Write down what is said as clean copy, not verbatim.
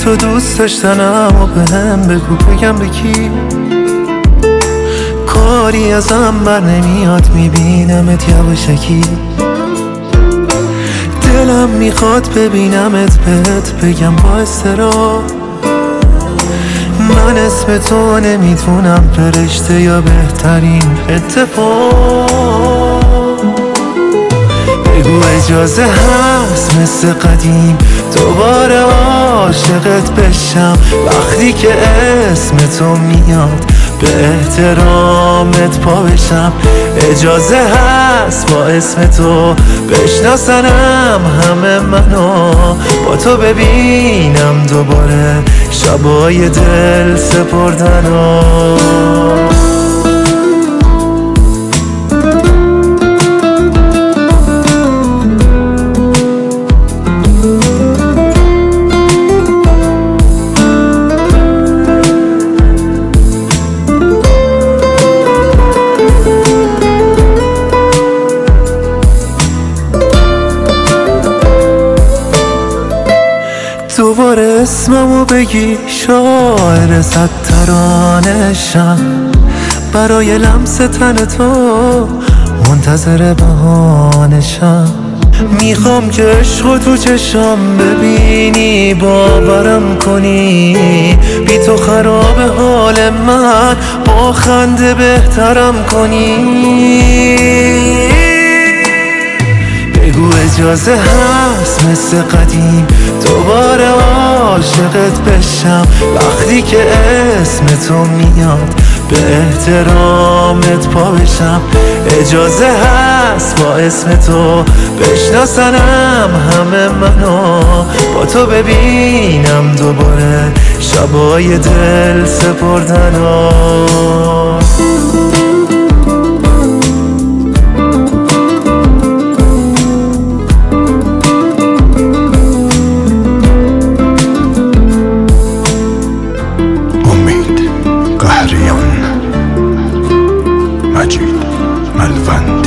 رو دوست داشتنم و به هم بگو بگم به کی. کاری ازم بر نمیاد میبینمت یواشکی. دلم میخواد ببینمت بهت بگم با اضطراب. من اسم تو نمیتونم فرشته یا بهترین اتفاق. بگو اجازه هست مثل قدیم دوباره عاشقت بشم. وقتی که اسم تو میاد به احترامت پا بشم. اجازه هست با اسم تو بشناسنم همه منو. با تو ببینم دوباره شبای دل سپردنو. دوباره اسممو بگی شاعر صد ترانه‌شم. برای لمس تن تو منتظر بهانه‌شم. میخوام که عشق تو چشم ببینی باورم کنی. بی تو خراب حال من با خنده بهترم کنی. بگو اجازه هست مثل قدیم دوباره عاشقت بشم. وقتی که اسم تو میاد به احترامت پا بشم. اجازه هست با اسم تو بشناسنم همه منو. با تو ببینم دوباره شبای دل سپردنو. قهریان مجید ملوند.